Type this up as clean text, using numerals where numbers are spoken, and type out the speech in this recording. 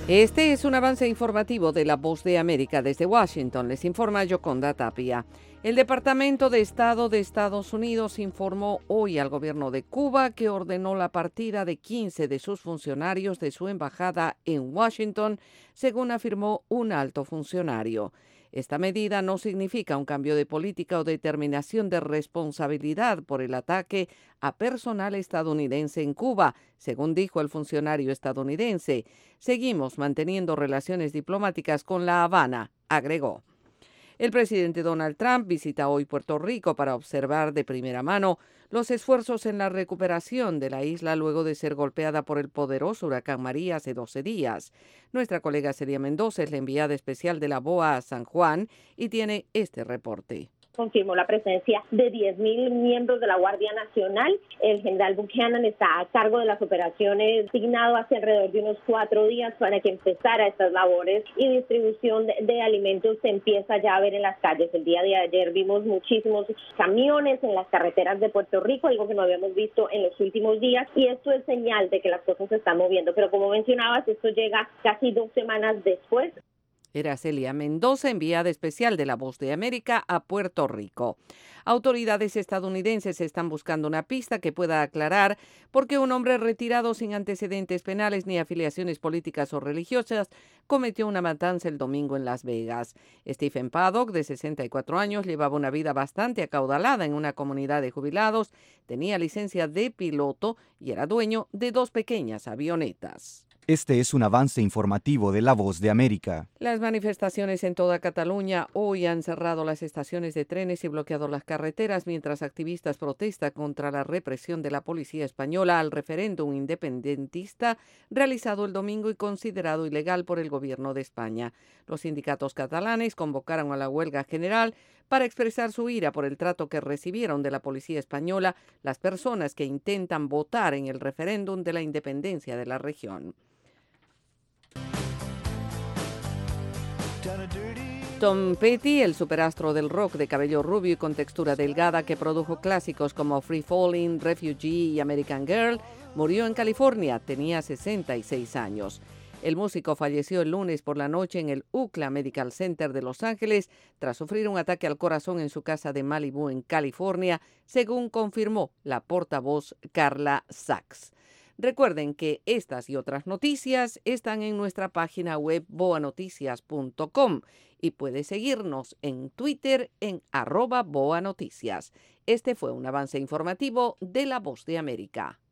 Este es un avance informativo de La Voz de América. Desde Washington les informa Yoconda Tapia. El Departamento de Estado de Estados Unidos informó hoy al gobierno de Cuba que ordenó la partida de 15 de sus funcionarios de su embajada en Washington, según afirmó un alto funcionario. Esta medida no significa un cambio de política o determinación de responsabilidad por el ataque a personal estadounidense en Cuba, según dijo el funcionario estadounidense. Seguimos manteniendo relaciones diplomáticas con La Habana, agregó. El presidente Donald Trump visita hoy Puerto Rico para observar de primera mano los esfuerzos en la recuperación de la isla luego de ser golpeada por el poderoso huracán María hace 12 días. Nuestra colega Celia Mendoza es la enviada especial de la BOA a San Juan y tiene este reporte. Confirmó la presencia de 10.000 miembros de la Guardia Nacional. El general Buchanan está a cargo de las operaciones, asignado hace alrededor de unos 4 días para que empezara estas labores y distribución de alimentos se empieza ya a ver en las calles. El día de ayer vimos muchísimos camiones en las carreteras de Puerto Rico, algo que no habíamos visto en los últimos días, y esto es señal de que las cosas se están moviendo. Pero como mencionabas, esto llega casi 2 semanas después. Era Celia Mendoza, enviada especial de La Voz de América a Puerto Rico. Autoridades estadounidenses están buscando una pista que pueda aclarar por qué un hombre retirado sin antecedentes penales ni afiliaciones políticas o religiosas cometió una matanza el domingo en Las Vegas. Stephen Paddock, de 64 años, llevaba una vida bastante acaudalada en una comunidad de jubilados, tenía licencia de piloto y era dueño de 2 pequeñas avionetas. Este es un avance informativo de La Voz de América. Las manifestaciones en toda Cataluña hoy han cerrado las estaciones de trenes y bloqueado las carreteras mientras activistas protestan contra la represión de la policía española al referéndum independentista realizado el domingo y considerado ilegal por el gobierno de España. Los sindicatos catalanes convocaron a la huelga general para expresar su ira por el trato que recibieron de la policía española las personas que intentan votar en el referéndum de la independencia de la región. Tom Petty, el superastro del rock de cabello rubio y con textura delgada que produjo clásicos como Free Fallin', Refugee y American Girl, murió en California. Tenía 66 años. El músico falleció el lunes por la noche en el UCLA Medical Center de Los Ángeles tras sufrir un ataque al corazón en su casa de Malibu, en California, según confirmó la portavoz Carla Sachs. Recuerden que estas y otras noticias están en nuestra página web boanoticias.com y puede seguirnos en Twitter en @boanoticias. Este fue un avance informativo de La Voz de América.